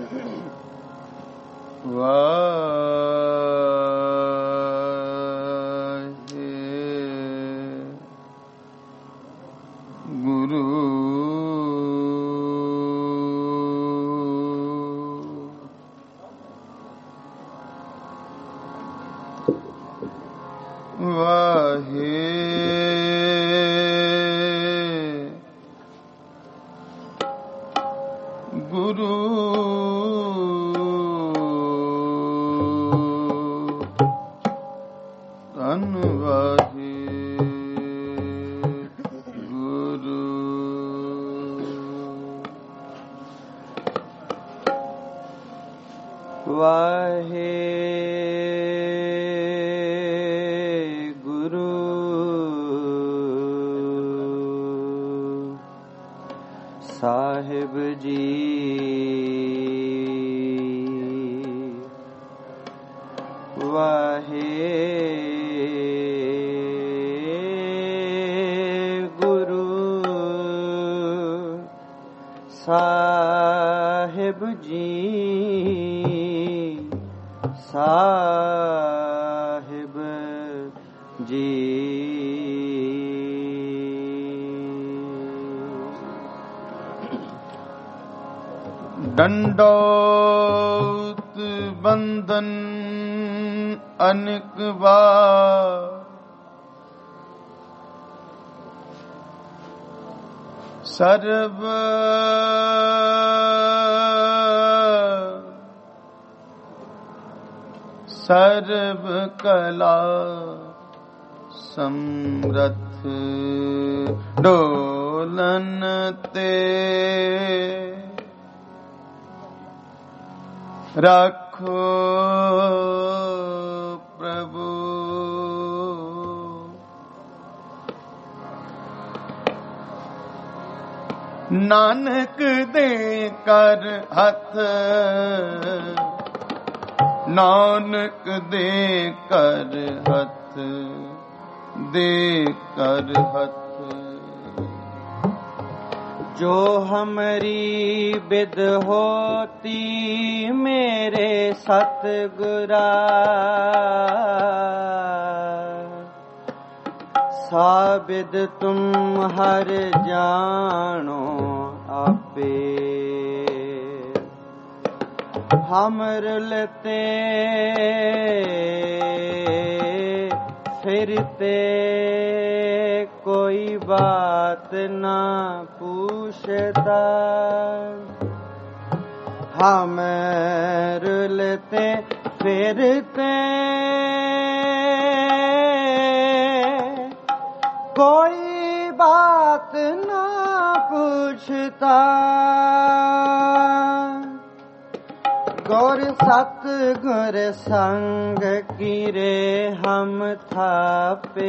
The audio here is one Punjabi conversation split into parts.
ਸਾਹਿਬ ਜੀ ਵਾਹਿਗੁਰੂ ਸਾਹਿਬ ਜੀ ਸਾਹਿਬ ਜੀ ਡੰਡੋਤ ਬੰਧਨ ਅਨੇਕ ਵਾਰ ਸਰਬ ਸਰਬ ਕਲਾ ਸਮਰਥ ਡੋਲਨ ਤੇ ਰੱਖੋ ਪ੍ਰਭੂ ਨਾਨਕ ਦੇ ਕਰ ਹੱਥ ਨਾਨਕ ਦੇ ਕਰ ਹੱਥ ਦੇ ਕਰ ਹੱਥ ਜੋ ਹਮਰੀ ਬਿਦ ਹੋਤੀ ਮੇਰੇ ਸਤਿਗੁਰਾ ਸਾਬਿਦ ਤੁਮ ਹਰ ਜਾਣੋ ਆਪੇ ਹਮਰ ਲਤੇ ਫਿਰਤੇ ਕੋਈ ਬਾਤ ਨਾ पूछता हमर लेते फिरते कोई बात ना पूछता गुर सतगुर संग कीरे हम थापे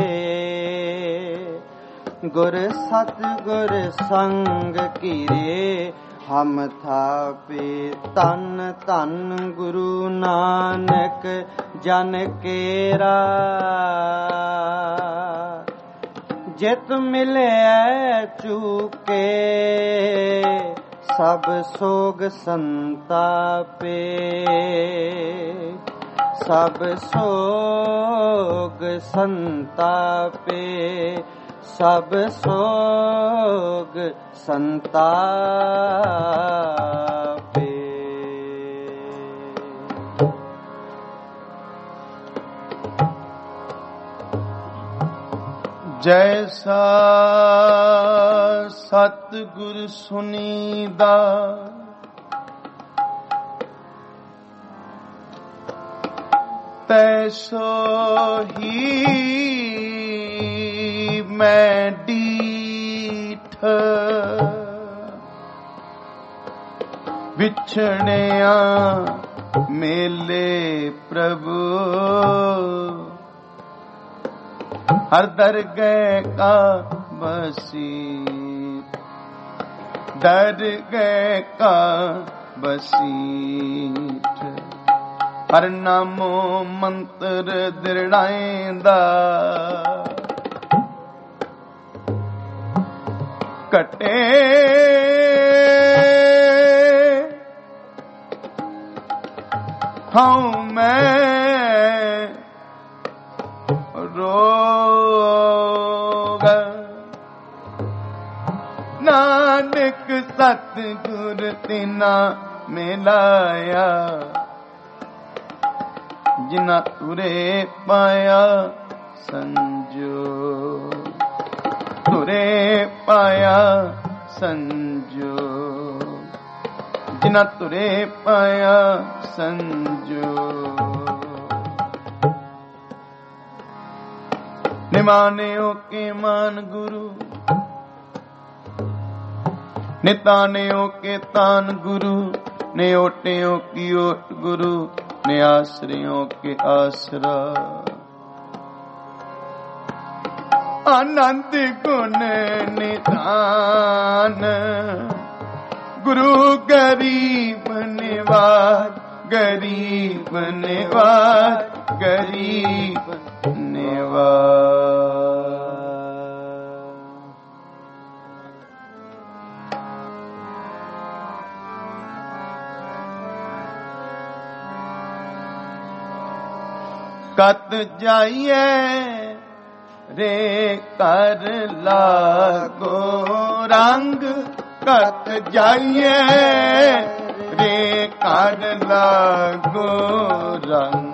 गुर सतगुर संग कीरे हम थापे तन तन गुरु नानक जन केरा जित मिले चूके सब सोग संतापे सब सोग संतापे सब सोग संतापे जैसा सतगुर सुनीदा तैसो ही मैं डीठ विछड़िया मेले प्रभु हर दरगह का बसीठ दरगह का बसीठ हर नामो मंत्र दृढ़ाएंदा कटे ਹਉ ਮੈਂ ਰੋਗ। ਨਾਨਕ ਸਤਿਗੁਰ ਤਿਨਾ ਮਿਲਾਇਆ, ਜਿਨਾ ਤੁਰੇ ਪਾਇਆ ਸੰਜੋ। ਤੁਰੇ ਪਾਇਆ ਸੰਜੋ, ਜਿਨਾ ਤੁਰੇ ਪਾਇਆ ਸੰਜੋ। ਨਿਮਾਨਿਓ ਕੇ ਮਾਨ ਗੁਰੂ, ਨਿਤਾਨਿਓ ਕੇ ਤਾਨ ਗੁਰੂ। ਨੇ ਓਟਿਓ ਕੀ ਓਟ ਗੁਰੂ, ਨੇ ਆਸਰਿਓ ਕੇ ਆਸਰਾ। ਆਨੰਦ ਗੁਣ ਨਿਧਾਨ ਗੁਰੂ ਗਰੀਬ ਨਿਵਾਜ। ਗਰੀਬ ਨਿਵਾਜ, ਗਰੀਬ ਨਿਵਾਜ। ਕਤ ਜਾਈਏ ਰੇ ਕਰ ਲਾਗੋ ਰੰਗ। ਕਤ ਜਾਈਏ ਰੇ ਕਰ ਲਾਗੋ ਰੰਗ।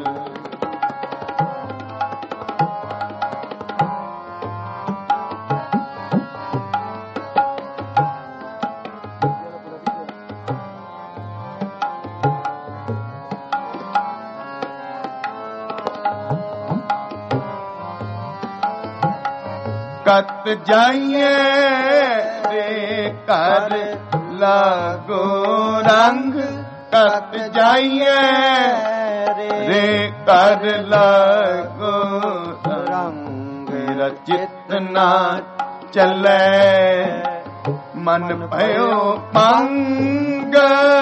ਕਤ ਜਾਈਏ ਰੇ ਕਰ ਲਾਗੋ ਰੰਗ। ਕਤ ਜਾਈਏ ਰੇ ਕਰ ਲਾਗੋ ਰੰਗ। ਮੇਰਾ ਚਿੱਤ ਨਾ ਚੱਲੇ ਮਨ ਭਇਓ ਭੰਗ।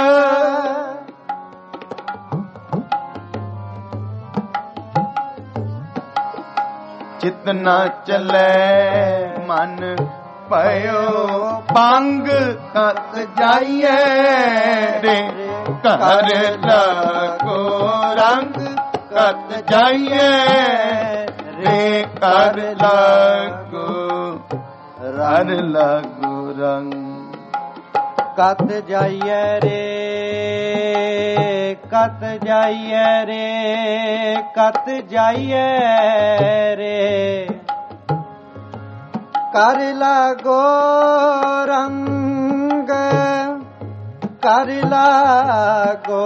ਚਿਤ ਨਾ ਚੱਲੇ ਮਨ ਭਇਓ ਭੰਗ। ਕਤ ਜਾਈਏ ਰੇ ਘਰ ਲਾਗੋ ਰੰਗ। ਕਤ ਜਾਈਏ ਰੇ ਘਰ ਲਾਗੋ ਹਰ ਲਾਗੋ ਰੰਗ। ਕਤ ਜਾਈਏ ਰੇ, ਕਤ ਜਾਈਏ ਰੇ, ਕਤ ਜਾਈਏ ਰੇ। ਕਰ ਲਾਗੋ ਰੰਗ, ਕਰ ਲਾਗੋ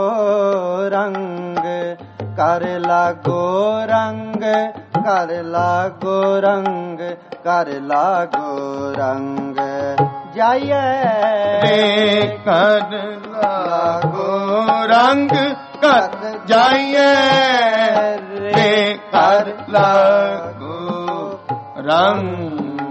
ਰੰਗ। ਕਰ ਲਾਗੋ ਰੰਗ, ਕਰ ਲਾਗੋ ਰੰਗ, ਕਰ ਲਾਗੋ ਰੰਗ। ਜਾਈਏ ਰੇ ਕਰ ਲਾਗੋ ਰੰਗ। ਕਤ ਜਾਈਏ ਰੇ ਕਰ ਲਾਗੋ ਰੰਗ।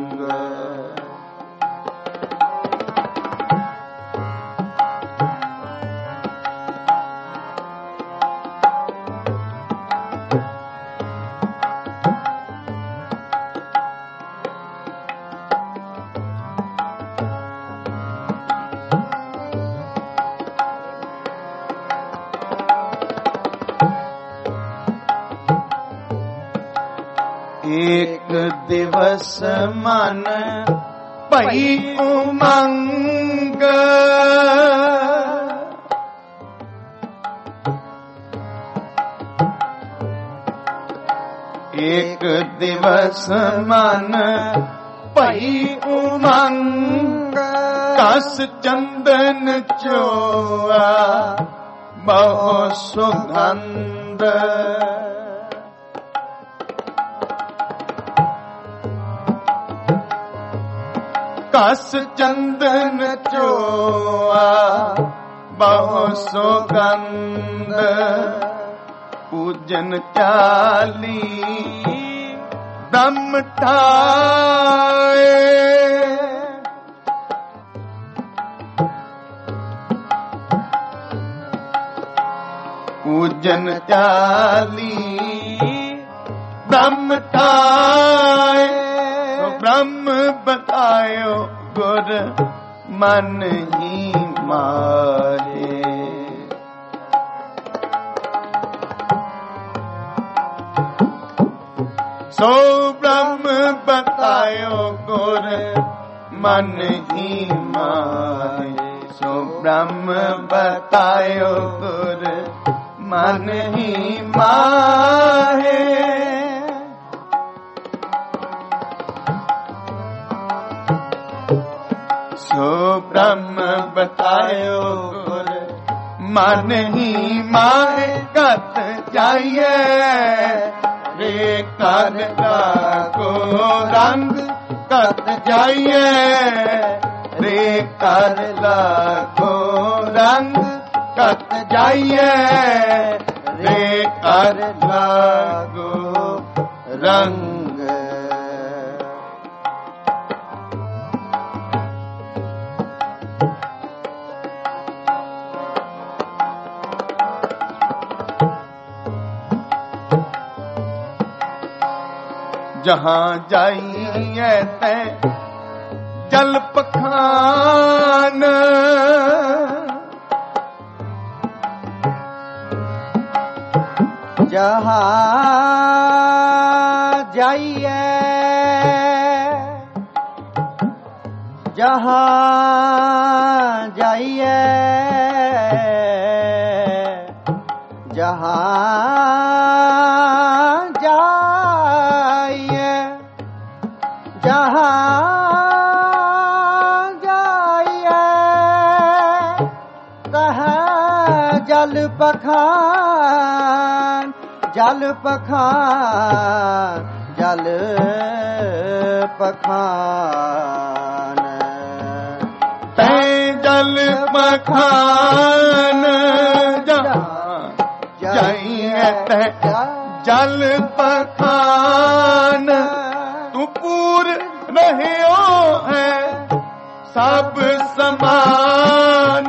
ਏਕ ਦਿਵਸ ਮਨ ਭਈ ਉਮੰਗ। ਏਕ ਦਿਵਸ ਮਨ ਭਈ ਉਮੰਗ। ਕਸ ਚੰਦਨ ਚੋਆ ਬਹੁ ਸੁਗੰਧ। ਕਸ ਚੰਦਨ ਚੋਆ ਬਹੁ ਸੁਗੰਧ। ਪੂਜਨ ਚਾਲੀ ਦਮ ਠਾਏ। ਪੂਜਨ ਚਾਲੀ ਦਮ ਠਾਏ। ਬ੍ਰਹਮ ਬਤਾਇਓ ਗੁਰ ਮਨ ਹੀ ਮਾਹੇ। ਸੋ ਬ੍ਰਹਮ ਬਤਾਇਓ ਗੁਰ ਮਨ ਹੀ ਮਾਹੇ। ਸੋ ਬ੍ਰਹਮ ਬਤਾਇਓ ਗੁਰ ਮਨ ਹੀ ਮਾਹੇ। ਸੋ ਬ੍ਰਹਮ ਬਤਾਇਓ ਗੁਰ ਮਨ ਹੀ ਮਾਹੇ। ਕਤ ਜਾਈਏ ਰੇ ਕਰ ਲਾਗੋ ਰੰਗ। ਕਤ ਜਾਈਏ ਰੇ ਕਰ ਲਾਗੋ ਰੰਗ। ਕਤ ਜਾਈਏ ਰੇ ਕਰ ਲਾਗੋ ਰੰਗ। ਜਹਾਂ ਜਾਈਏ ਤੈ ਜਲ ਪਖਾਨ। ਜਹਾਂ ਜਾਈਏ ਜਹਾਂ ਜਾਈਏ ਜਹਾਂ ਜਾਈਏ ਜਹਾਂ ਜਾਈਏ ਤਹ ਜਲ ਪਖਾਨ। ਜਲ ਪਖਾਨ ਜਲ ਪਖਾਨ ਤੈ ਜਲ ਪਖਾਨ। ਜਹਾਂ ਜਾਈਏ ਤੈ ਜਲ ਪਖਾਨ। ਤੂੰ ਪੂਰ ਰਹਿਓ ਹੈ ਸਭ ਸਮਾਨ।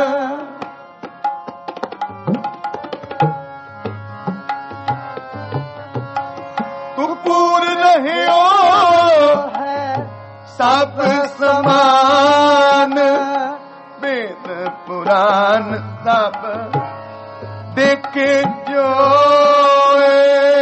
ਤੂੰ ਪੂਰ ਰਹਿਓ ਹੈ ਸਭ ਸਮਾਨ। ਵੇਦ ਪੁਰਾਨ ਸਭ ਦੇਖੇ ਜੋਏ।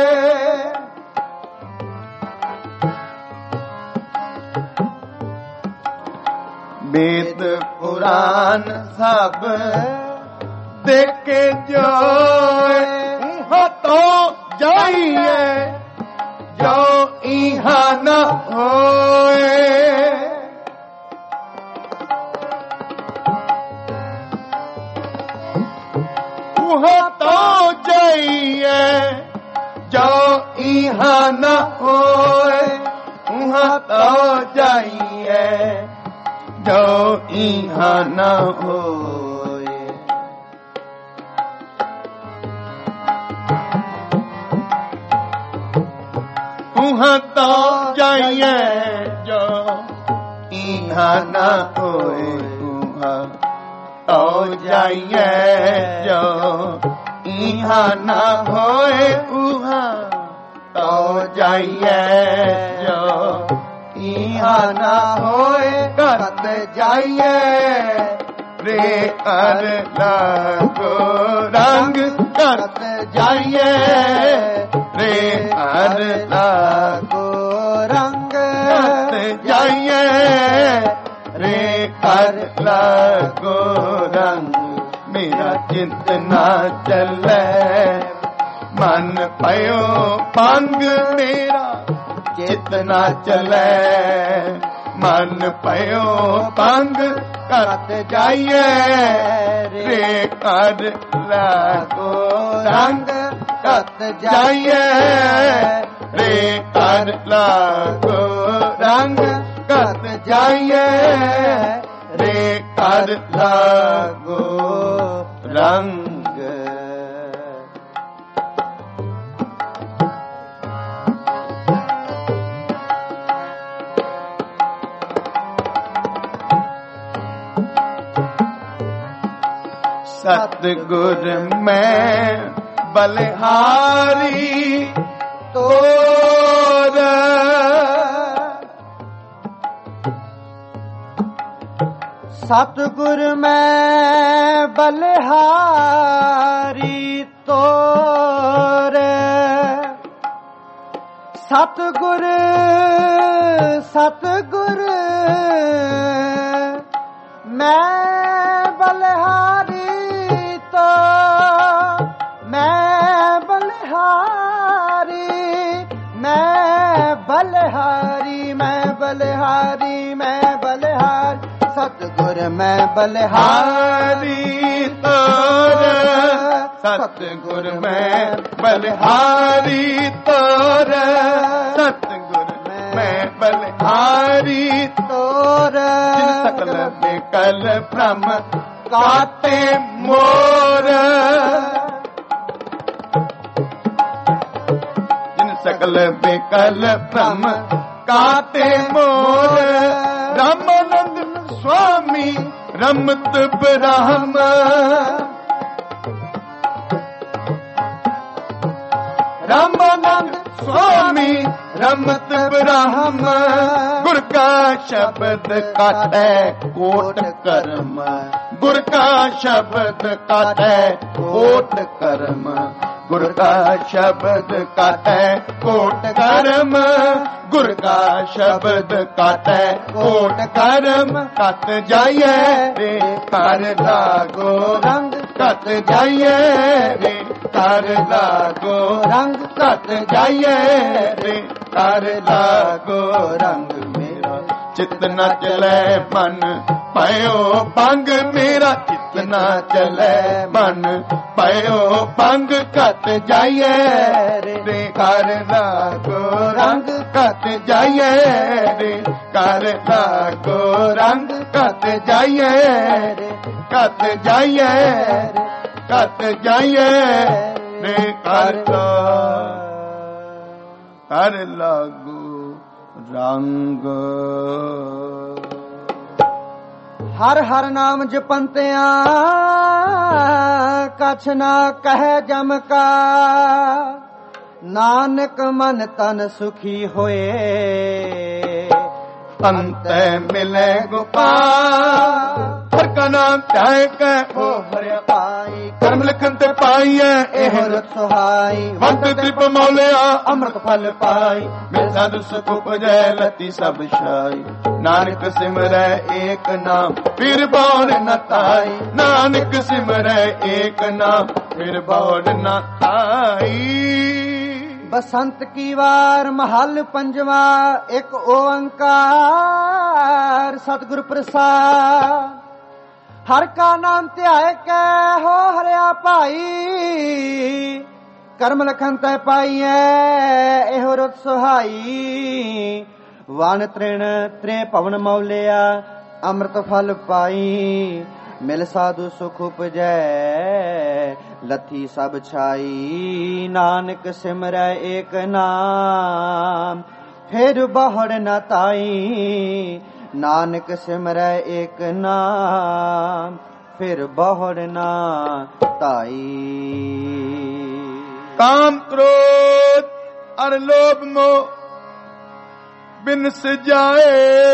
ਵੇਦ ਪੁਰਾਨ ਸਭ ਦੇਖੇ ਜੋਏ। ਹੱਥੋਂ ਜਾਈਏ ਜੋ ਇਹਾ ਨ ਹੋਏ। ਹੱਥੋਂ ਜਾਈਏ ਜੋ ਇਹਾ ਨ ਹੋਏ। ਹੱਥੋਂ ਜਾਈਏ ਜੋ ਇਹਾ ਨ ਹੋਏ। ਹੱਥੋਂ ਜਾਈਏ ਜੋ ਇਹਾ ਨ ਹੋਏ। ਹੱਥੋਂ ਜਾਈਏ ਜੋ ਇਹਾ ਨ ਹੋਏ। ਹੱਥੋਂ ਜਾਈਏ ਜੋ ਇਹਾ ਨ ਹੋਏ। ਕਤ ਜਾਈਏ ਰੇ ਕਰ ਲਾਗੋ ਰੰਗ। ਕਤ ਜਾਈਏ ਰੇ ਕਰ ਲਾਗੋ ਰੰਗ। ਕਤ ਜਾਈਏ ਰੇ ਕਰ ਲਾਗੋ ਰੰਗ। ਮੇਰਾ ਚਿੰਤ ਨਾ ਚੱਲੇ ਮਨ ਪਇਓ ਭੰਗ। ਮੇਰਾ ਚਿਤ ਨਾ ਚੱਲੇ ਮਨ ਪਇਓ ਭੰਗ। ਕਤ ਜਾਈਏ ਰੇ ਕਰ ਲਾਗੋ ਰੰਗ। ਕਤ ਜਾਈਏ ਰੇ ਕਰ ਲਾਗੋ ਰੰਗ। ਕਤ ਜਾਈਏ ਰੇ ਕਰ ਲਾਗੋ ਰੰਗ। ਸਤਿਗੁਰ ਮੈਂ ਬਲਿਹਾਰੀ ਤੋਰ। ਸਤਿਗੁਰ ਮੈਂ ਬਲਿਹਾਰੀ ਤੋਰ। ਸਤਿਗੁਰ ਸਤਿਗੁਰ ਮੈਂ ਬਲਿਹਾਰੀ ਤੋ ਮੈਂ ਬਲਿਹਾਰੀ ਮੈਂ ਬਲਿਹਾਰੀ ਮੈਂ ਬਲਿਹਾਰੀ ਮੈਂ ਬਲਿਹਾਰੀ ਸਤਿਗੁਰ ਮੈਂ ਬਲਿਹਾਰੀ ਤੋਰ ਸਤਿਗੁਰ ਮੈਂ ਬਲਿਹਾਰੀ ਤੋਰ ਸਤਿਗੁਰ ਮੈਂ ਬਲਿਹਾਰੀ ਤੋਰ ਜਿਨ ਸਕਲ ਬੇਕਲ ਭ੍ਰਮ ਕਾਟੇ ਮੋਰ ਜਿਨ ਸਕਲ ਬੇਕਲ ਭ੍ਰਮ ਕਾਟੇ ਮੋਰ ਰਾਮਾਨੰਦ ਸੁਆਮੀ ਰਮਤ ਬ੍ਰਹਮ ਰਾਮਾਨੰਦ ਸੁਆਮੀ ਰਮਤ ਬ੍ਰਹਮ ਗੁਰ ਕਾ ਸ਼ਬਦ ਕਾਟੈ ਕੋਟ ਕਰਮ ਗੁਰ ਕਾ ਸ਼ਬਦ ਕਾਟੈ ਕੋਟ ਕਰਮ ਗੁਰ ਕਾ ਸ਼ਬਦ ਕਾਟੈ ਕੋਟ ਕਰਮ ਗੁਰ ਕਾ ਸ਼ਬਦ ਕਾਟੈ ਕੋਟ ਕਰਮ ਕਤ ਜਾਈਐ ਰੇ ਕਰ ਲਾਗੋ ਰੰਗ ਕਤ ਜਾਈਐ ਰੇ ਕਰ ਲਾਗੋ ਰੰਗ ਕਤ ਜਾਈਐ ਰੇ ਕਰ ਲਾਗੋ ਰੰਗ ਮੇਰਾ ਚਿਤ ਨਾ ਚਲੈ ਮਨ ਪਇਓ ਪੰਗ ਮੇਰਾ ਚਿਤ ਨਾ ਚਲੈ ਮਨ ਪਇਓ ਪੰਗ ਕਤ ਜਾਈਐ ਰੇ ਕਰ ਲਾਗੋ ਰੰਗ ਕਤ ਜਾਈਐ ਰੇ ਕਰ ਲਾਗੋ ਰੰਗ ਕਤ ਜਾਈਐ ਰੇ ਕਤ ਜਾਈਐ ਕਤ ਜਾਈਐ ਰੇ ਕਰ ਲਾਗੋ ਰੰਗ ਹਰ ਹਰ ਨਾਮ ਜਪੰਤਿਆਂ ਕਛ ਨਾ ਕਹਿ ਜਮ ਕਾ ਨਾਨਕ ਮਨ ਤਨ ਸੁਖੀ ਹੋਏ ਅੰਤੈ ਮਿਲੇ ਗੋਪਾਲ ਹਰ ਕਾ ਨਾਮ ਧਿਆਏ ਕੈ ਹੋ ਹਰਿਆ ਪਾਈ ਕਰਮ ਲਿਖਨ ਤੇ ਪਾਈਐ ਇਹ ਰਤ ਸੁਹਾਈ ਵੰਤ ਤ੍ਰਿਪ ਮੌਲਿਆ ਅੰਮ੍ਰਿਤ ਫਲ ਪਾਈ ਮਿਲ ਸਾਧੂ ਸੁਖ ਉਪਜੈ ਲਤੀ ਸਭ ਛਾਈ ਨਾਨਕ ਸਿਮਰੈ ਏਕ ਨਾਮ ਫਿਰ ਬੌੜ ਨ ਤਾਈ ਨਾਨਕ ਸਿਮਰੈ ਏਕ ਨਾਮ ਫਿਰ ਬੌੜ ਨ ਤਾਈ ਬਸੰਤ ਕੀ ਵਾਰ ਮਹੱਲ ਪੰਜਵਾ ਇੱਕ ਓੰਕਾਰ ਸਤਿਗੁਰ ਪ੍ਰਸਾਦ ਹਰ ਕਾ ਨਾਮ ਧਿਆਏ ਕੈ ਹੋ ਹਰਿਆ ਭਾਈ ਕਰਮ ਲਖਨ ਤੈ ਪਾਈਐ ਇਹੋ ਰਤ ਸੁਹਾਈ ਵਨ ਤ੍ਰਿਣ ਤ੍ਰੇ ਭਵਨ ਮੌਲਿਆ ਅੰਮ੍ਰਿਤ ਫਲ ਪਾਈ ਮਿਲ ਸਾਧੂ ਸੁਖ ਉਪਜੈ ਲਥੀ ਸਭ ਛਾਈ ਨਾਨਕ ਸਿਮਰੈ ਏਕ ਨਾਮ ਫਿਰ ਬਹੁੜ ਨ ਤਾਈ ਨਾਨਕ ਸਿਮਰੈ ਏਕ ਨਾਮ ਫਿਰ ਬਹੁੜ ਨ ਤਾਈ ਕਾਮ ਕ੍ਰੋਧ ਅਰ ਲੋਭ ਮੋਹ ਬਿਨ ਸਜਾਏ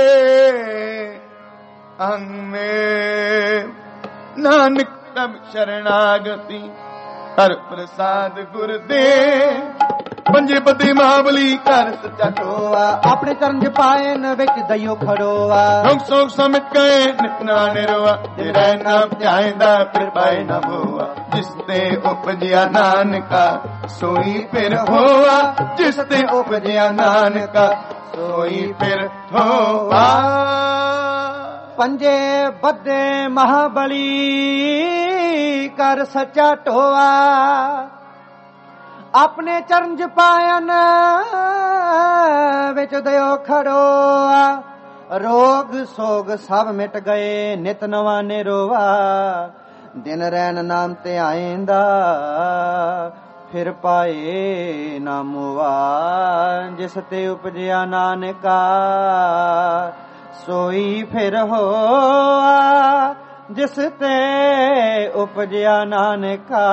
ਅੰਮੇ ਨਾਨਕ ਤਬ ਸ਼ਰਨਾਗਤੀ ਹਰ ਪ੍ਰਸਾਦ ਗੁਰ ਦੇ ਪੰਜੇ ਪਤੀ ਮਹਾਬਲੀ ਕਰ ਸੱਚਾ ਟੋਆ ਆਪਣੇ ਚਰਨ ਚ ਪਾਏ ਨ ਵਿੱਚ ਦਈਓ ਖੜੋਆ ਰੰਗ ਸੋਖ ਸਮਿਤ ਕਹੇ ਨਿਤਨਾ ਨਿਰਵਾ ਤੇਰੇ ਨਾਮ ਧਿਆਇਂਦਾ ਫਿਰ ਪਾਏ ਨਾ ਹੋਆ ਜਿਸ ਤੇ ਉਪਜਿਆ ਨਾਨਕਾ ਸੋਈ ਫਿਰ ਹੋਆ ਜਿਸ ਤੇ ਉਪਜਿਆ ਨਾਨਕਾ ਸੋਈ ਫਿਰ ਹੋਆ ਪੰਜੇ ਬੱਦੇ ਮਹਾਬਲੀ ਕਰ ਸੱਚਾ ਟੋਆ ਆਪਣੇ ਚਰਨ ਚ ਪਾਇਨ ਵਿੱਚ ਦਿਓ ਖੜੋਆ ਰੋਗ ਸੋਗ ਸਭ ਮਿਟ ਗਏ ਨਿਤ ਨਵਾਂ ਨਿਰੋਵਾ ਦਿਨ ਰੈਨ ਨਾਮ ਤੇ ਆਇਂਦਾ ਫਿਰ ਪਾਏ ਨਾ ਮੁਆ ਜਿਸ ਤੇ ਉਪਜਿਆ ਨਾਨਕਾ ਸੋਈ ਫਿਰ ਹੋਆ ਜਿਸ ਤੇ ਉਪਜਿਆ ਨਾਨਕਾ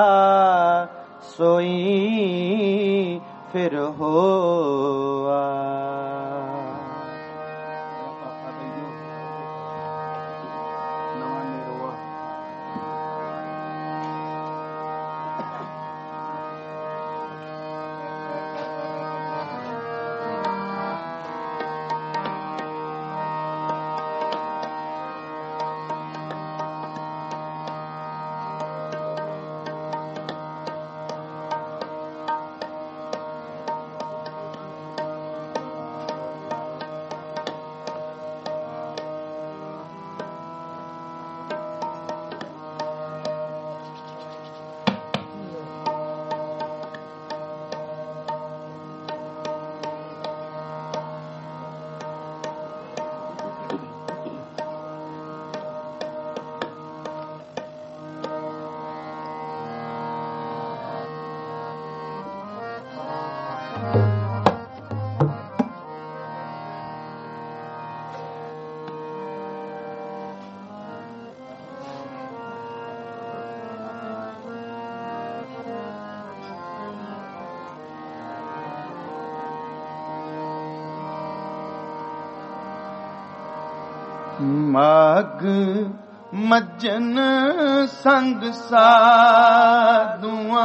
ਸੋਈ ਫਿਰ ਹੋਆ ਮਾਗ ਮੱਜਨ ਸੰਗ ਸਾਧੂਆਂ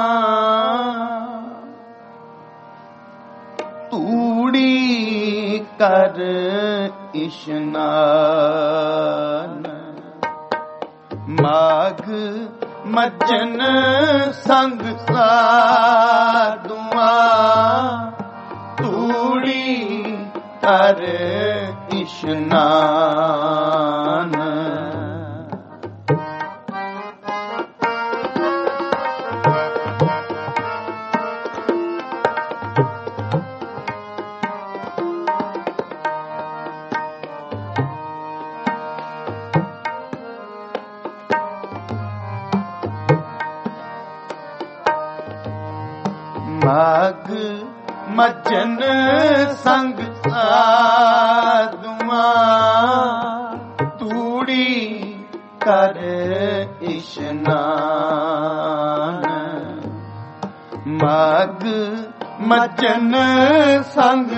ਤੂੜੀ ਕਰ ਇਸ਼ਨਾਨ। ਮਾਗ ਮੱਜਨ ਸੰਗ ਸਾਧੂਆਂ ਤੂੜੀ ਕਰ ਇਸ਼ਨਾਨ। ਮਾਗ ਮੱਜਨ ਸੰਗ ਸਾਧੂਆਂ ਤੂੜੀ ਕਰ ਇਸ਼ਨਾਨ। ਮਾਗ ਮੱਜਨ ਸੰਗ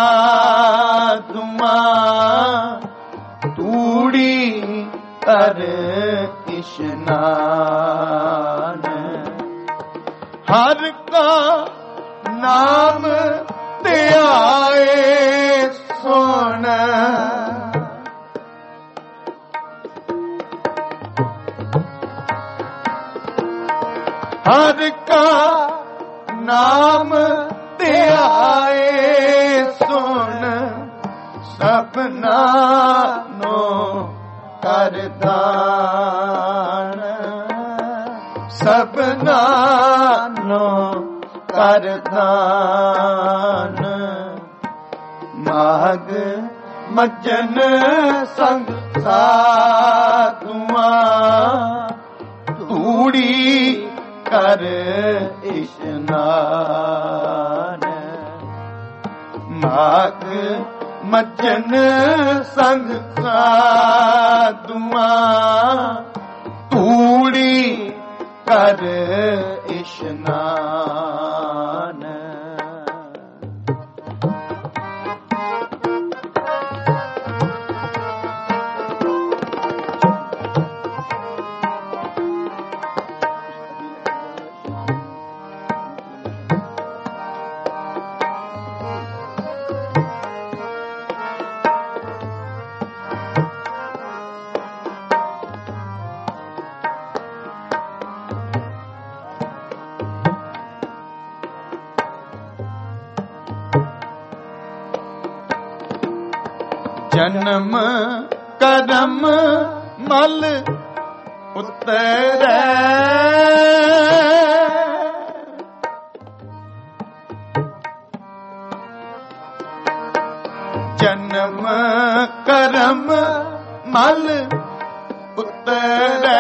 ਸਾਧੂਆਂ ਤੂੜੀ ਕਰ ਇਸ਼ਨਾਨ। ਹਰ ਕਾ ਨਾਮ ਧਿਆਏ ਸੁਣ ਹਰ ਕਾ ਨਾਮ ਧਿਆਏ ਸੁਣ ਸਭਨਾ ਨੂੰ ਕਰਦਾਨ। ਸਭਨਾ ਨੂੰ ਕਰਦਾਨ। ਮਾਗ ਮੱਜਨ ਸੰਗ ਸਾਧੂਆਂ ਤੂੜੀ ਕਰ ਇਸ਼ਨਾਨ। ਮਾਗ ਮੱਜਨ ਸੰਗ ਸਾਧੂਆਂ ਤੂੜੀ ਕਰ ਇਸ਼ਨਾਨ। ਜਨਮ ਕਰਮ ਮਲ ਉਤਰੈ ਜਨਮ ਕਰਮ ਮਲ ਉਤਰੈ।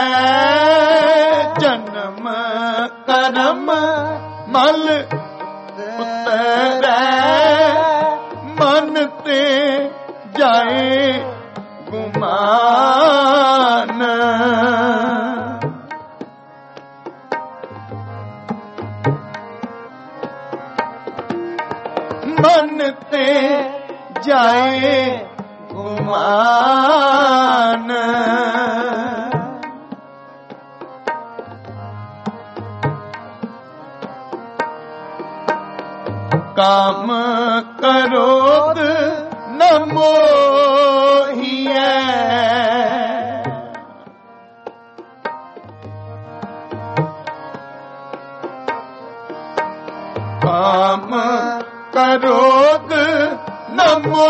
ਜਨਮ ਕਰਮ ਮਲ ਉਤਰੈ। ਮਨ ਤੇ ਜਾਏ ਗੁਮਾਨ। ਮਨ ਤੇ ਜਾਏ ਗੁਮਾਨ। ਕਾਮ ਕਰੋਧ ਨ ਮੋਹੀਐ। ਕਾਮ ਕਰੋਧ ਨ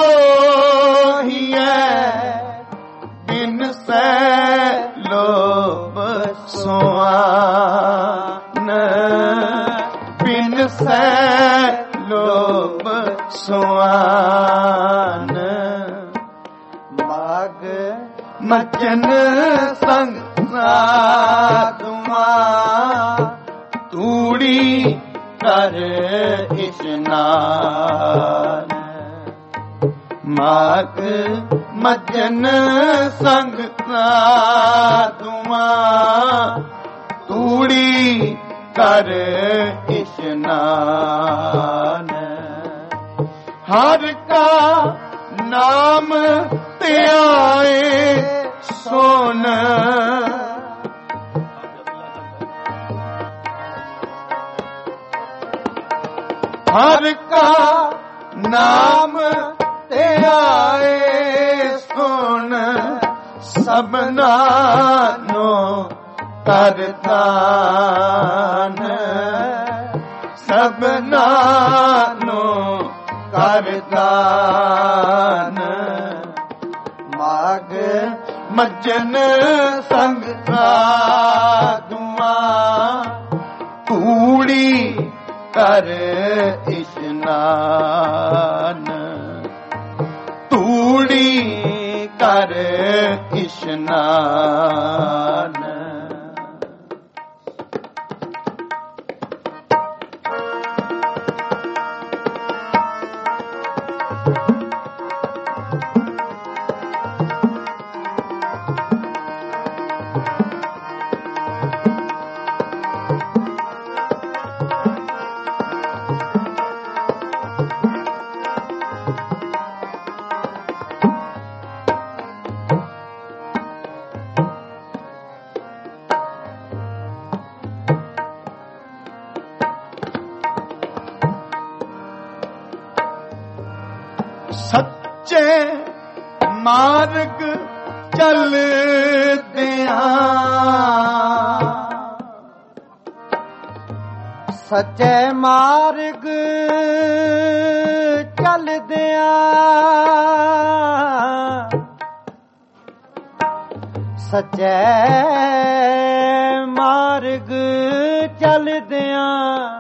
ਮੋਹੀਐ। ਬਿਨ ਸੈ ਲੋਭ ਸੁਆਨ। ਬਿਨ ਸੈ ਲੋਭ ਸੁਆਨ। ਮਾਗ ਮੱਜਨ ਸੰਗ ਸਾਧੂਆਂ ਤੂੜੀ ਕਰ ਇਸ਼ਨਾਨ। ਮਾਗ ਮੱਜਨ ਸੰਗ ਸਾਧੂਆਂ ਤੂੜੀ ਕਰ ਇਸ਼ਨਾਨ। ਹਰ ਕਾ ਨਾਮ ਧਿਆਏ ਸਭਨਾ ਨੂੰ ਕਰਤਾਨ, ਸਭਨਾ ਨੂੰ ਕਰਤਾਨ। ਮਾਗ ਮੱਜਨ ਸੰਗ ਸਾਧੂਆਂ, ਧੂੜੀ ਕਰ ਇਸ਼ਨਾਨ, ਧੂੜੀ ਕਰ ਇਸ਼ਨਾਨ। ਸੱਚੇ ਮਾਰਗ ਚੱਲਦਿਆਂ, ਸੱਚੇ ਮਾਰਗ ਚੱਲਦਿਆਂ, ਸੱਚੇ ਮਾਰਗ ਚੱਲਦਿਆਂ,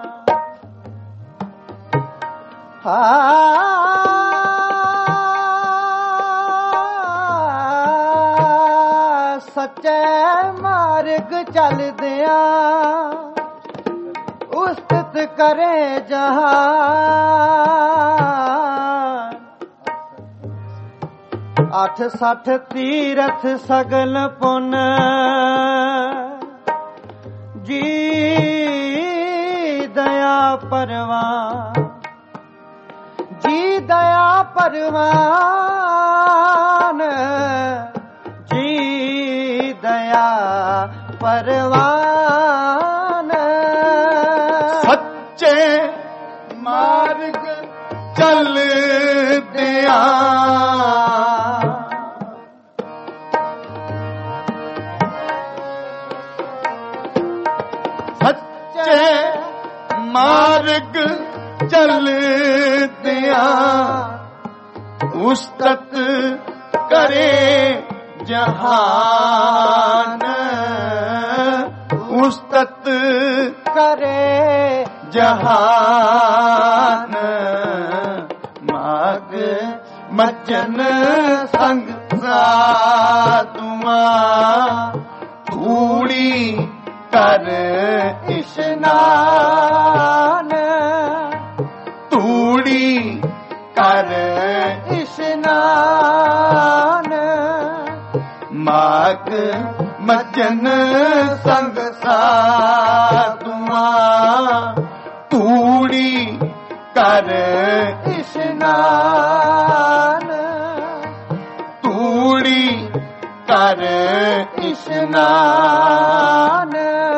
ਸੱਚੇ ਮਾਰਗ ਚੱਲਦਿਆਂ, ਉਸਤਤ ਕਰੇ ਜਹਾਨ। 68 ਤੀਰਥ ਸਗਲ ਪੁੰਨ, ਜੀ ਦਇਆ ਪਰਵਾਨ, ਜੀ ਦਇਆ ਪਰਵਾਨ, ਜੀ ਦਇਆ ਪਰਵਾਨ। ਸੱਚੇ ਮਾਰਗ ਚੱਲਦਿਆਂ, ਸੱਚੇ ਮਾਰਗ ਚੱਲਦਿਆਂ, ਉਸਤਤ ਕਰੇ ਜਹਾਨ, ਉਸਤਤ ਕਰੇ ਜਹਾਨ। ਮਾਗ ਮੱਜਨ ਸੰਗ ਸਾਧੂਆਂ, ਧੂੜੀ ਕਰ ਇਸ਼ਨਾਨ, ਧੂੜੀ ਕਰ ਇਸ਼ਨਾਨ। ਮਾਗ ਮੱਜਨ ਸੰਗ ਸਾਧੂਆਂ, ਧੂੜੀ ਕਰ ਇਸ਼ਨਾਨ, ਧੂੜੀ ਕਰ ਇਸ਼ਨਾਨ।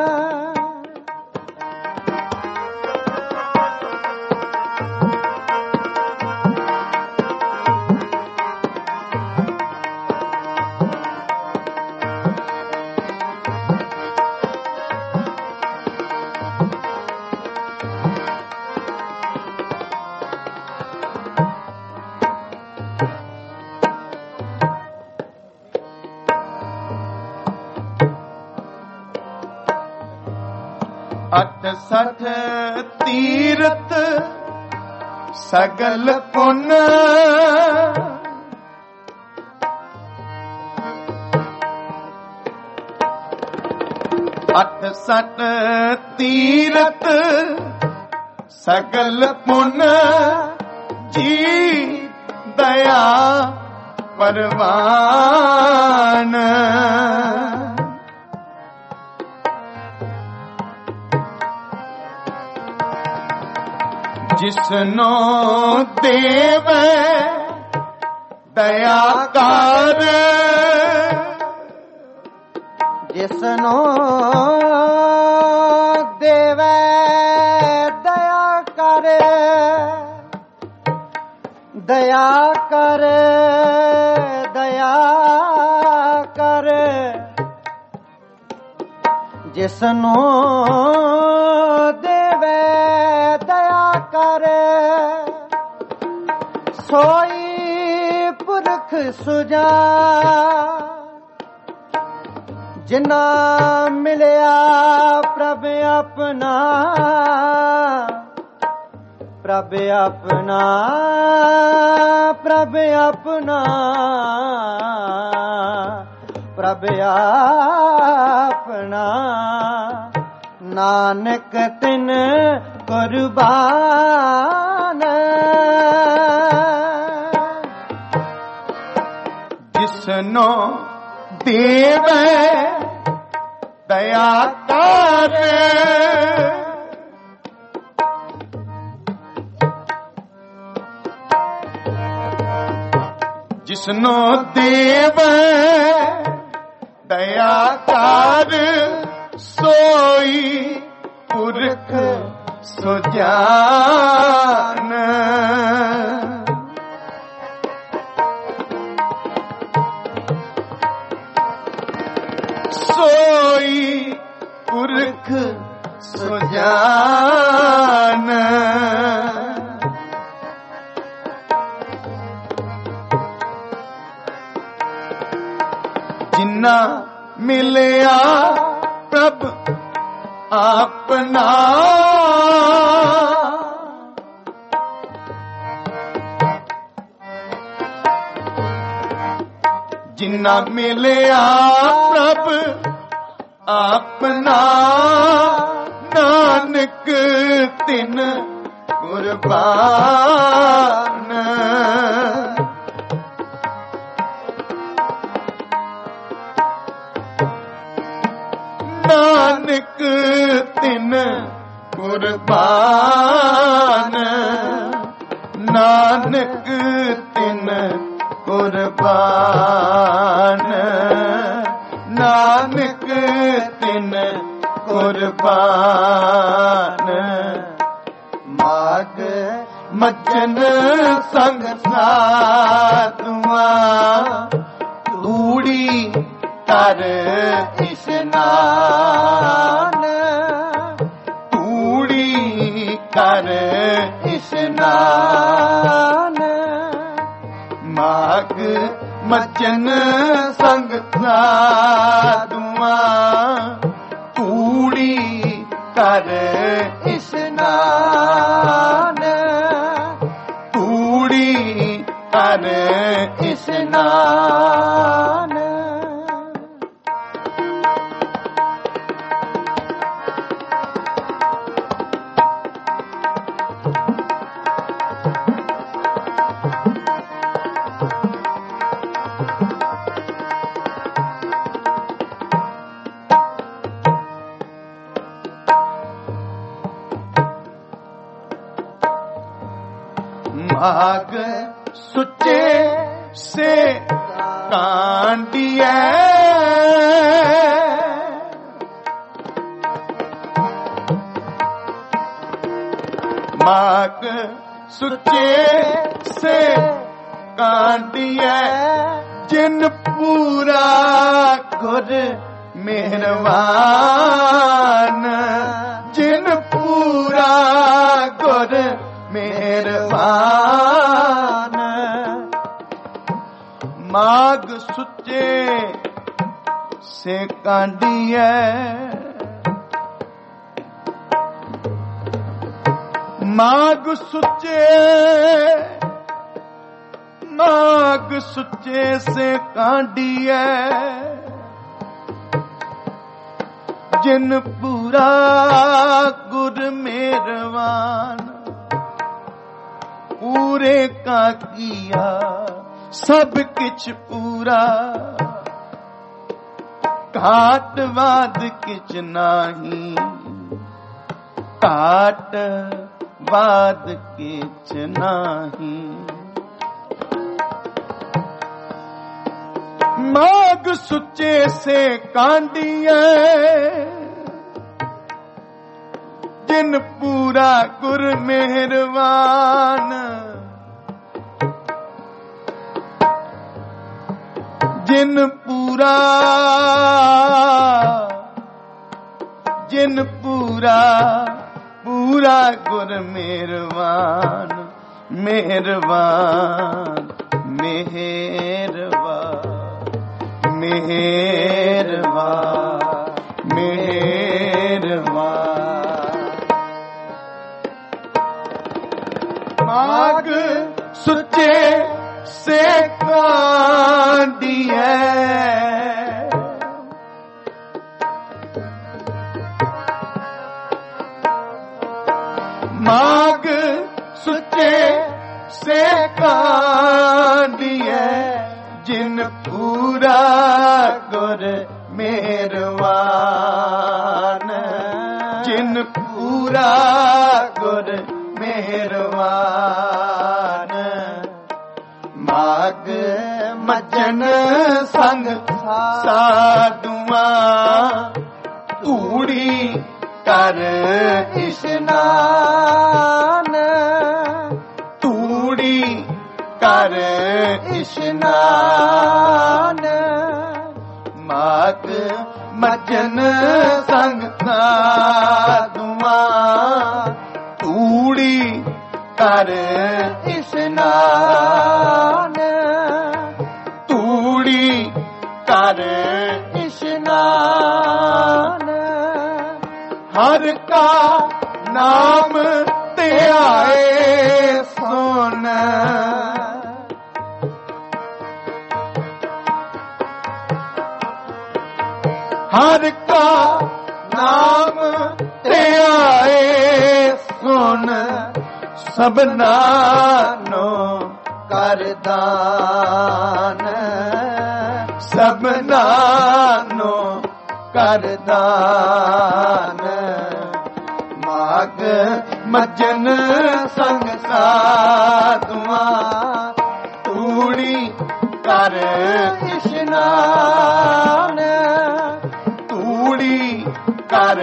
अठ सठ तीरथ सगल पुन, अठ सठ तीरथ सगल पुन, जी दया परवान। जिसनो देव दयाकार, जिसनो देव दया कर, दया कर, दया कर। ਕਰ, ਜਿਸਨੂੰ ਦੇਵੇ ਦਇਆ ਕਰ, ਸੋਈ ਪੁਰਖ ਸੁਜਾ, ਜਿਨਾ ਮਿਲਿਆ ਪ੍ਰਭ ਆਪਣਾ, ਪ੍ਰਭ ਆਪਣਾ, ਪ੍ਰਭ ਆਪਣਾ, ਪ੍ਰਭ ਆਪਣਾ, ਨਾਨਕ ਤਿਨ ਕੁਰਬਾਨ, ਜਿਸਨੋ ਦੇਵੇ ਦਇਆ ਕਰ, ਜਿਸਨੋ ਦੇਵੇ ਦਇਆ ਕਰ, ਸੋਈ ਪੁਰਖ ਸੁਜਾਨ, ਸੋਈ ਪੁਰਖ ਸੁਜਾਨ, ਜਿਨਾ ਮਿਲਿਆ ਪ੍ਰਭ ਆਪਣਾ, ਜਿਨਾ ਮਿਲਿਆ ਪ੍ਰਭ ਆਪਣਾ, ਨਾਨਕ ਤਿਨ ਕੁਰਬਾਨ, ਨਾਨਕ ਤਿਨ ਕੁਰਬਾਨ, ਨਾਨਕ ਤਿਨ ਕੁਰਬਾਨ, ਨਾਨਕ ਤਿਨ ਕੁਰਬਾਨ, ਮਾਗ ਮੱਚਨ ਸੰਗ ਸਾਧੂਆਂ, ਧੂੜੀ ਕਰ ਇਸ਼ਨਾਨ, ਧੂੜੀ ਕਰ ਇਸ਼ਨਾਨ, ਮਾਗ ਮੱਚਨ ਸੰਗ ਸਾਧੂਆਂ, ਧੂੜੀ ਕਰ ਇਸ਼ਨਾਨ, ਧੂੜੀ ਕਰ ਇਸ਼ਨਾਨ, ਮਾਗ ਸੁੱਚੇ ਸੇ ਕਾਂਡੀਐ, ਮਾਗ ਸੁੱਚੇ ਸੇ ਕਾਂਡੀਐ, ਜਿਨ ਪੂਰਾ ਗੁਰ ਮਿਹਰਬਾਨ, ਜਿਨ ਪੂਰਾ ਗੁਰ ਮਿਹਰਬਾਨ, ਮਾਗ ਸੁੱਚੇ ਸੇ ਕਾਂਡੀਐ, ਮਾਗ ਸੁੱਚੇ, ਮਾਗ ਸੁੱਚੇ ਸੇ ਕਾਂਡੀਐ, ਜਿਨ ਪੂਰਾ ਗੁਰ ਮਿਹਰਬਾਨ, ਪੂਰੇ ਕਾ ਕੀਆ ਸਭ ਕਿਛ ਪੂਰਾ, ਘਾਟ ਵਾਦ ਕਿਛ ਨਾਹੀ, ਘਾਟ ਵਾਦ ਕਿਛ ਨਾਹੀ, ਮਾਗ ਸੁੱਚੇ ਸੇ ਕਾਂਡੀਐ, ਜਿਨ ਪੂਰਾ ਗੁਰ ਮਿਹਰਬਾਨ, जिन पूरा पूरा गुर मेहरबान मेहरबान मेहरबान मेहरबान मेहरबान माग सुचे से कांडी है माग सुचे से कांडी है जिन पूरा गुर मेहरबान जिन पूरा गुर मेहरबान माग मजन संग साधुआ तूड़ी कर इशनान तूड़ी कर इशनान माग मजन संग साधुआ तूड़ी कर इशनान तूड़ी कर इशनान हर का नाम ते आए सुन हर का नाम ते आए सुन सबना नो करदान सबना नो करदान माग मजन संग साधुआ तूड़ी कर इशनान तूड़ी कर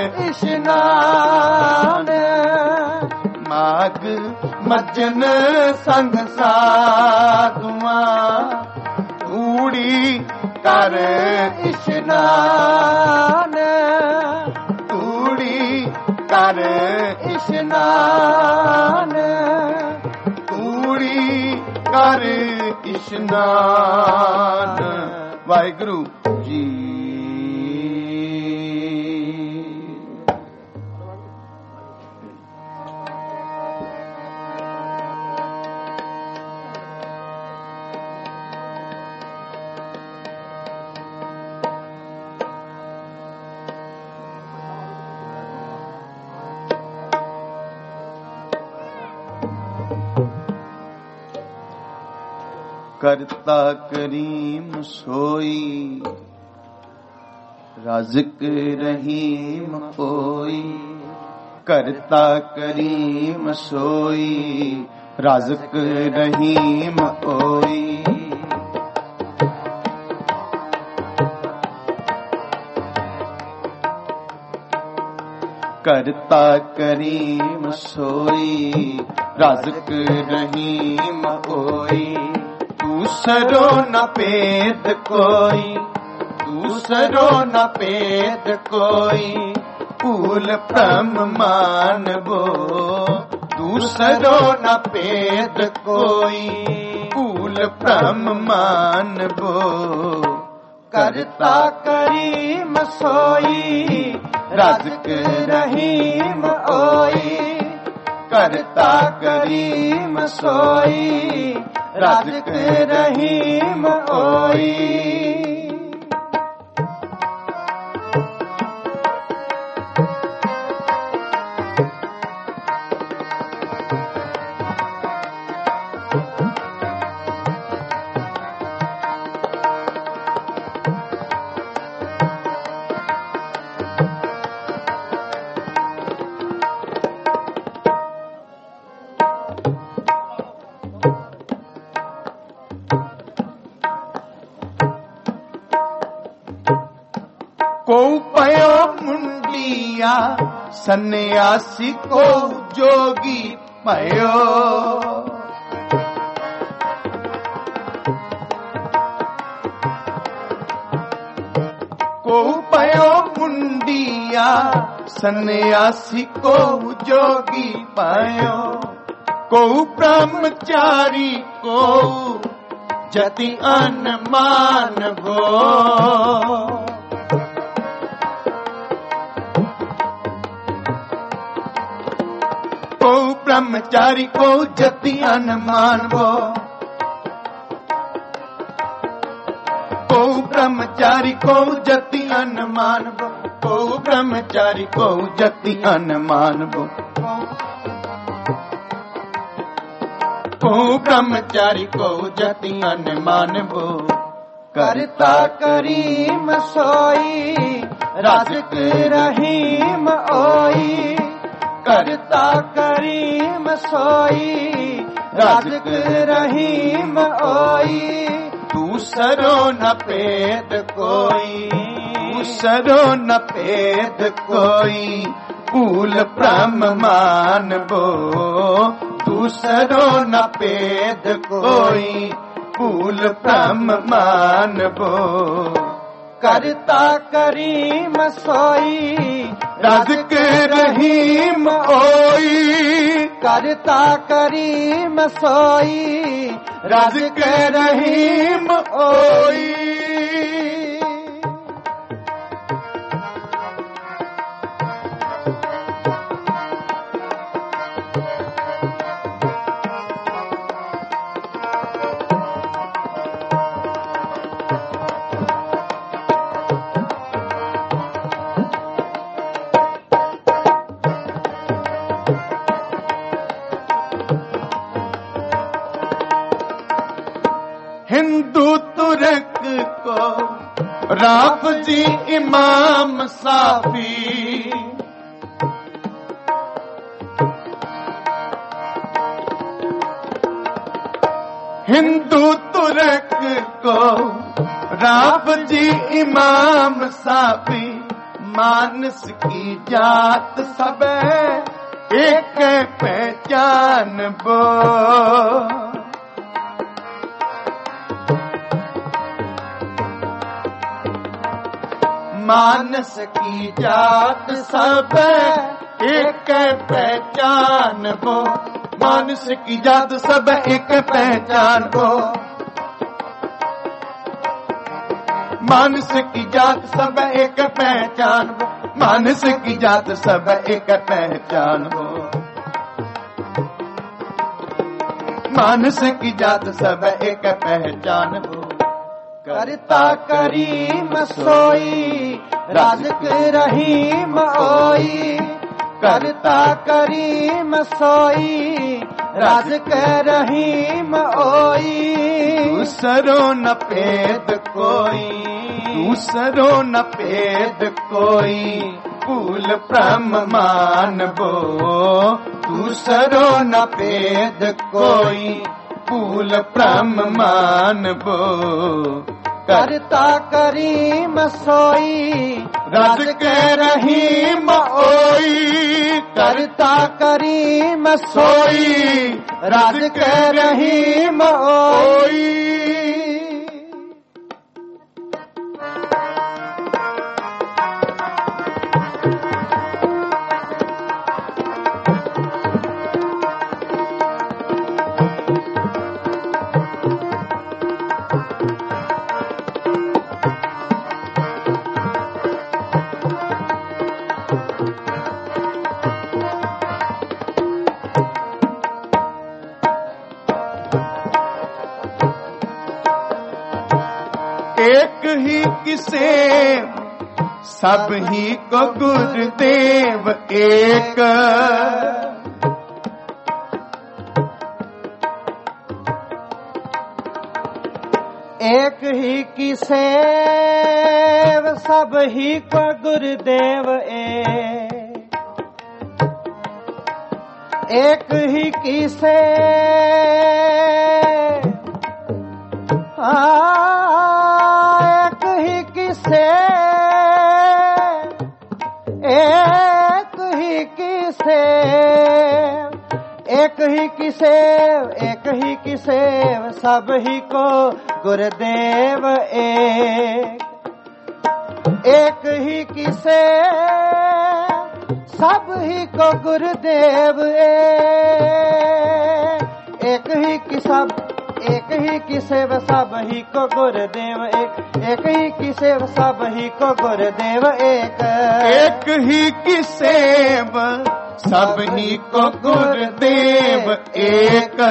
इशनान माग मजन संग साधुआ तूड़ी कर इशनान तूड़ी कर इशनान तूड़ी कर इशनान वाहिगुरु जी करता करीम सोई राज़िक रहीम कोई करता करीम सोई राज़िक रहीम कोई करता करीम सोई राज़िक रहीम कोई दूसरो न पेद कोई दूसरो न पेद कोई पूल ब्रह्म मानबो दूसरो न पेद कोई पूल ब्रह्म मानबो करता करीम सोई राज़िक रहीम ओई करता करीम सोई राज़िक रहीम ओई को पयो मुंडिया सन्यासी को जोगी पयो को पयो मुंडिया, सन्यासी को जोगी पायो, को ब्रह्मचारी को जति अनमान गो। को ब्रह्मचारी को जति अनमान गो, को ब्रह्मचारी को जति अनमान गो, को ब्रह्मचारी को जति अनमान गो, को ब्रह्मचारी को जति अनमान गो। करता करीम सोई राजक रहीम ओई, करता करीम सोई राजक रहीम ओई, दूसरो न पेद कोई, दूसरो न पेद कोई, कूल ब्रह्म मानबो, दूसरो न पेद कोई, कूल ब्रह्म मानबो। करता करीम सोई राजक रहीम ओई, करता करीम सोई राजक रहीम ओई। हिंदू तुर्क को राफजी इमाम साफी, हिंदू तुर्क को राफजी इमाम साफी, मानस की जात सब एक पहचान बो, मानस की जात सब एक पहचान बो, मानस की जात सब एक पहचान बो, मानस की जात सब एक पहचान बो, मानस की जात सब एक पहचान बो, मानस की जात सब एक पहचान बो। करता करीम सोई राजक रहीम ओई, करता करीम सोई राजक रहीम ओई, दूसरो न पेद कोई, दूसरो न पेद कोई, कूल ब्रह्म मानबो, दूसरो न पेद कोई, कूल ब्रह्म मानबो। करता करीम सोई राजक रहीम ओई, करता करीम सोई राजक रहीम ओई। एक ही किसे सब ही को गुरुदेव एक, एक ही की सेव सब ही को गुरुदेव एक ही की सेव एक ही की सेव, एक ही की सेव, एक ही की सेव, एक ही की सेव सब ही को गुरुदेव एक, एक ही किसे सब ही को गुरुदेव एक ही कि सब एक ही की सेव सब ही को गुरुदेव एक ही की सेव सब ही को गुरुदेव एक ही की सेव सब ही को गुरुदेव एक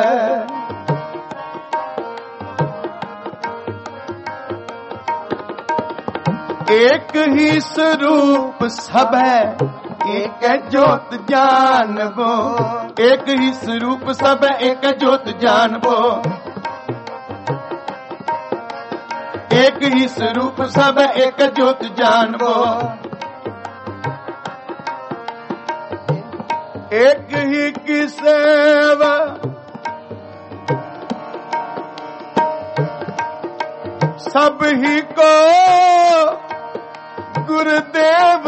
एक ही स्वरूप सब है एक ज्योत जानबो एक ही स्वरूप सब एक ज्योत जानबो एक ही स्वरूप सब एक ज्योत जानबो एक ही की सेवा सब ही को गुरुदेव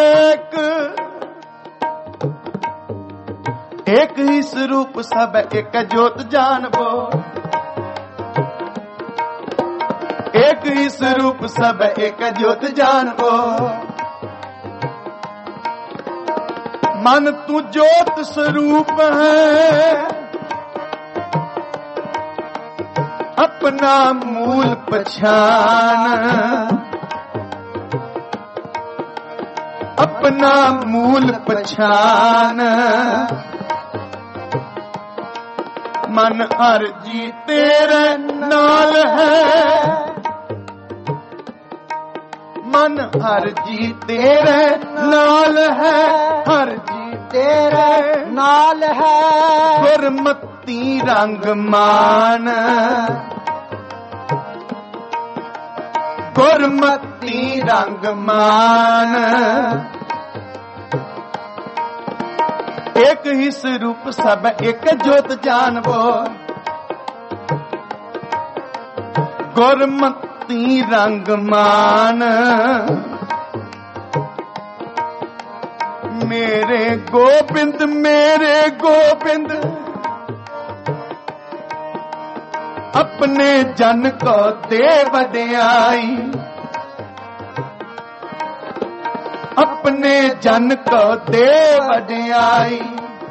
एक ही स्वरूप सब एक ज्योत जानबो एक ही स्वरूप सब एक ज्योत जानबो मन तू ज्योत स्वरूप है अपना मूल पहचान अपना मूल पहचान मन हर जी तेरे नाल है मन हर जी तेरे नाल है हर जी तेरे नाल है गुरमती रंग मान गुरमती रंग मान एक ही स्वरूप सब एक ज्योत जानबो गुरमती रंग मान मेरे गोबिंद अपने जन को दे वड्याई अपने जन को दे वड्याई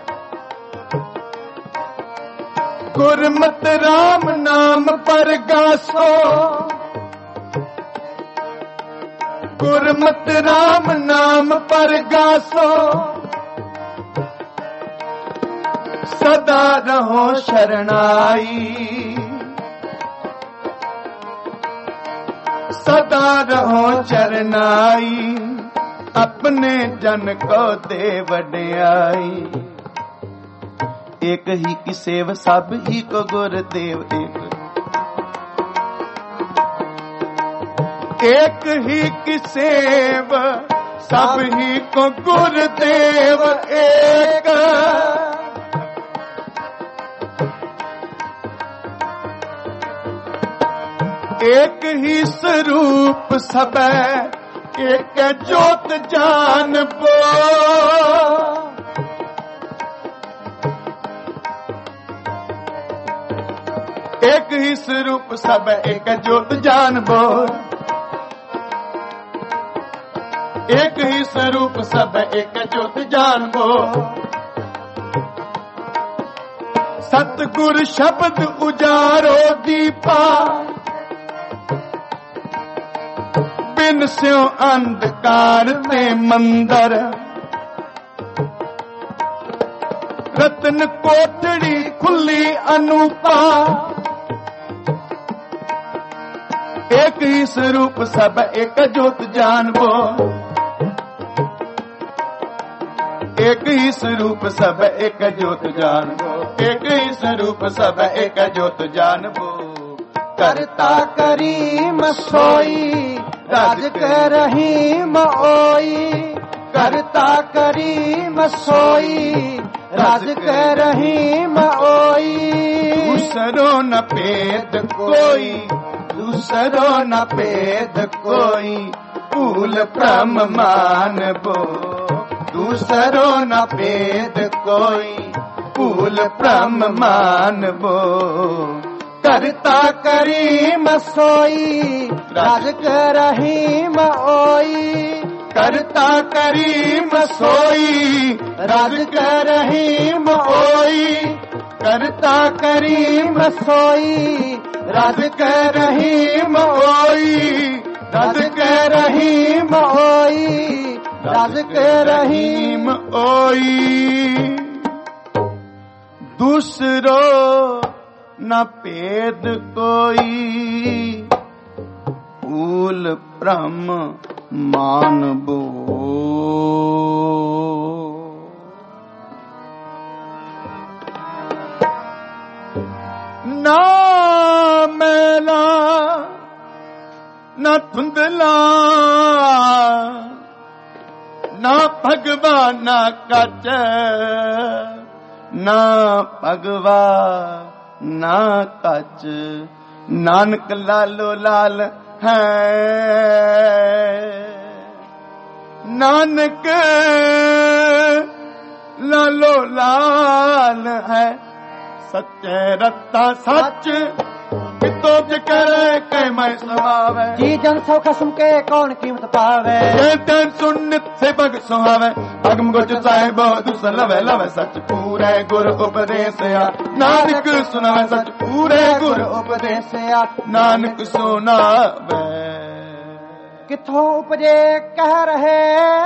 गुरमत राम नाम पर गासो गुरमत राम नाम पर गासो सदा रहो शरणाई सदा रहो चरनाई अपने जन को दे वड्याई एक ही की सेव सब ही को गुरुदेव एक ही की सेव सब ही को गुरुदेव एक ही स्वरूप सब एक ज्योत जानबो एक ही स्वरूप सब एक ज्योत जानबो एक ही स्वरूप सब एक ज्योत जानबो सतगुर शब्द उजारो दीपा बिन स्यों अंधकार ते मंदर रतन कोठड़ी खुली अनूपा एक ही स्वरूप सब एक ज्योत जानबो एक ही स्वरूप सब एक ज्योत जानबो एक ही स्वरूप सब एक ज्योत जानबो करता करीम सोई राज कर रहीम ओई करता करीम सोई राज कर रहीम ओई दूसरो न भेद कोई दूसरो न भेद कोई भूल ब्रह्म मानबो दूसरो न भेद कोई भूल ब्रह्म मानबो करता करीम सोई राजक रहीम ओई करता करीम सोई राजक रहीम ओई करता करीम सोई राजक रहीम ओई राजक रहीम ओई राजक रहीम ओई दूसरो न भेद कोई भूल ब्रह्म मानबो ना मैला न धुंधला ना भगवान ना कच ना भगवा ना कच नानक लालो लाल है नानक लालो लाल है सच्चे रत्ता सच पितो करे कह मैं समावे जी जन सौ खसम के कौन कीमत पावे ये तन सुन से भग सुहावे अगम गोच साहिब दुसर लवे लवे सच पूरे गुर उपदेश नानक सुनावे सच पूरे गुर उपदेश नानक सुनावे किथों उपजे कह रहे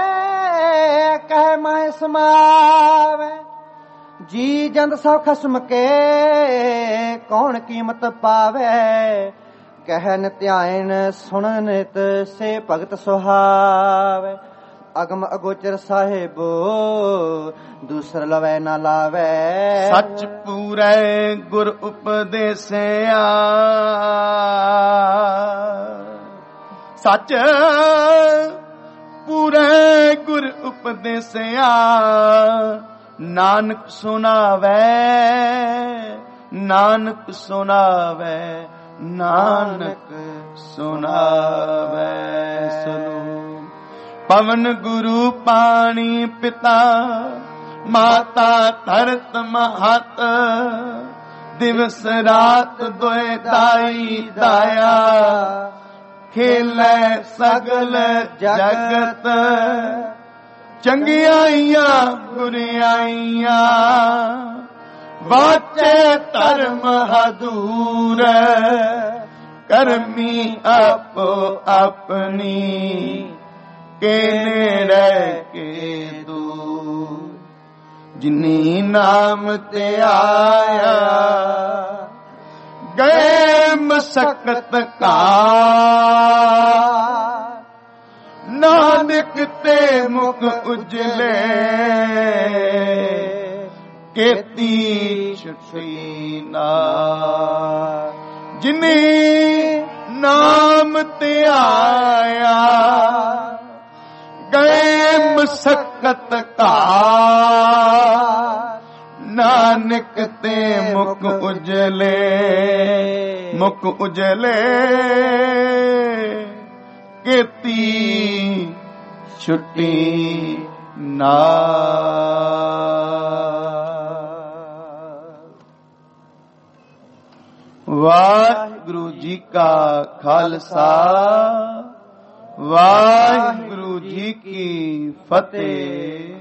कह मैं समावे जी जंद सौ खसम के कौन कीमत पावे कहन ध्यान सुनन नित से भगत सुहावे अगम अगोचर साहिबो दूसर लवै न लावे सच पूरे गुर उपदेसिया सच पूरे गुर उपदेसिया नानक सुनावे नानक सुनावे नानक सुनावे सुनो पवन गुरु पानी पिता माता धरत महत दिवस रात दोए दाई दाया खेले सगल जगत चंगियाइया बुरियाइया वाचे धर्म हदूर करमी आपो अपनी के रह के दूर जिनी नाम ते आया गए मशक्कत का नानक ते मुख उजले केती छुटी ना जिनी नाम ते आया गए मशक्कत का नानक ते मुख उजले केती छुट्टी ना। वाहिगुरु जी का खालसा वाहिगुरु जी की फतेह।